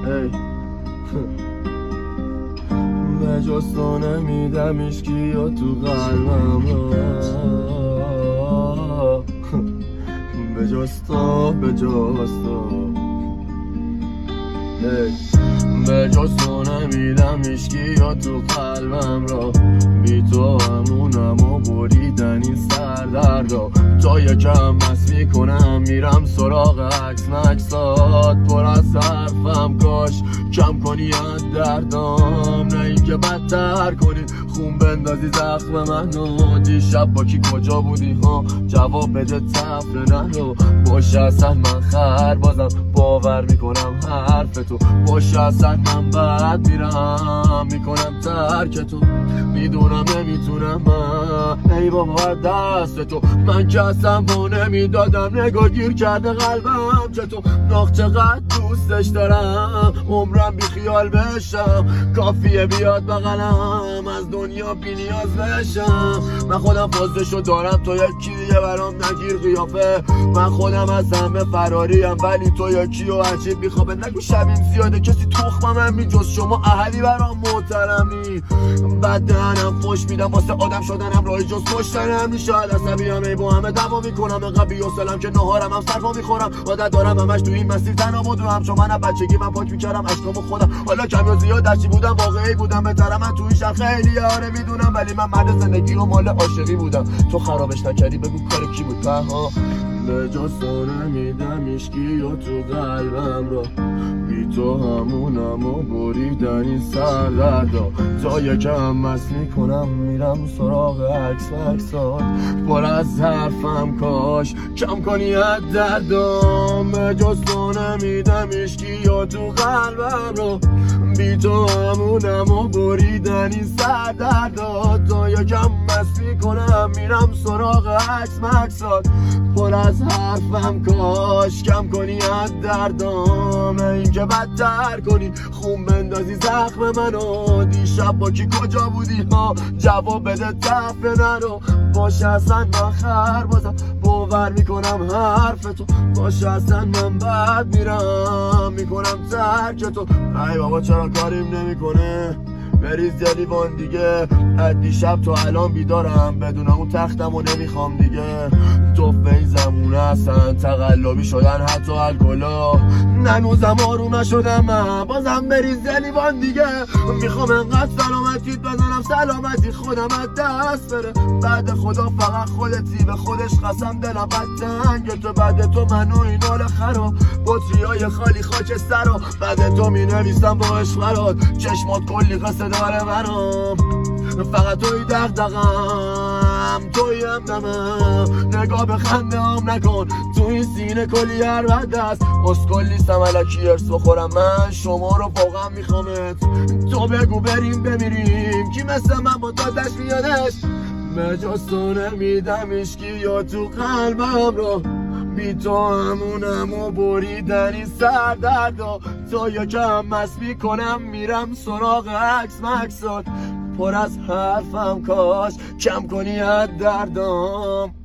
به جز تو نمیدم اشکی یا تو قلبم را، به جز تو به جز تو به جز تو نمیدم اشکی یا تو قلبم را، بی تو همونم و بریدن این سردردا. تا یکم مست میکنم میرم سراغ عکس مکسات، پر از حرفم کاش کم کنی از دردام، نه اینکه بدتر کنی خون بندازی زخم منو. دیشب با کی کجا بودی ها، جواب بده تفره نرو. باشه اصلا من خر بازم باور میکنم حرف تو، باشه اصلا من بد میرم میکنم ترک تو. میدونم نمیتونم من، ای بابا دست تو، من که اصلا با نمیدادم، نگاه گیر کرده قلبم چه تو. ناخ چقدر دوستش دارم، عمرم بی خیال بشم، کافیه بیاد بغلم از دنیا بی نیاز بشم. من خودم فازشو دارم تو یکی دیگه برام نگیر قیافه، من خودم از همه فراریم ولی تو یکی و عجیب میخوابه. نگو شبیم زیاده کسی تخمم می جز شما اهلی برام محترمی. بد دهنم فوش میدم واسه آدم شدنم، راهی جز کشتنم نیست. شاید عصبیم ای با همه دوا میکنم، انقدر بی‌حوصله‌ام که نهارم هم سرپا میخورم. عادت دارم همش تو این مسیر تنها بدوم، چون من بچگی من پاک میکردم اشکامو خودم. حالا کم یا زیاد درچی بودم واقعی بودم، بهترم من تو این شهر خیلی آره میدونم، ولی من مرد زندگی و مال عاشقی بودم. تو خرابش نکردی بگو کار کی بود ها. به جز تو نمیدم اشکی یا تو قلبم را، بی تو همونم و بریدن این سردردا. تا یکم مست میکنم میرم سراغ عکس مکسات، پر از حرفم کاش کم کنی از دردام. به جز تو نمیدم اشکی یا تو قلبم را، بی تو همونم و بریدن این سردردا. تا یکم مست میکنم میرم سراغ عکس مکسات، پر از حرفم کاش کم کنی از دردام، نه اینکه بدتر کنی خون بندازی زخم منو. دیشب با کی کجا بودی ها، جواب بده تفره نرو. باشه اصلا من خر بازم باور میکنم حرف تو، باشه اصلا من بد میرم میکنم ترک تو. ای بابا چرا کاریم نمیکنه، بریز یه لیوان دیگه. از دیشب تا الان بیدارم، بدون اون تختم و نمیخوام دیگه. تو این زمونه اصلا تقلبی شدن حتی الکلا، ننوزم آروم نشدم من، بازم بریز یه لیوان دیگه. میخوام انقدر سلامتیت بزنم سلامتی خودم از دست بره. بعد خدا فقط خودتی، به خودش قسم دلم بد تنگ تو. بعد تو منو این حال خراب، بطریای خالی خاک سرا. بعد تو می نویسم با عشق برات، چشمات کلی قصه داره برام. فقط توی دغدغم، توی هم دمم، نگاه به خنده هم نکن. تو این سینه کلی هر بد است، اسکل نیستم الکی ارس بخورم. من شما رو واقعا میخوامت، تو بگو بریم بمیریم، کی مثل من با تازش میادش. به جز تو نمیدم اشکی یا تو قلبم را، بی تو همونم و بریدن این سردردا. تا یکم مست میکنم میرم سراغ عکس مکسات، پر از حرفم کاش کم کنی از دردام.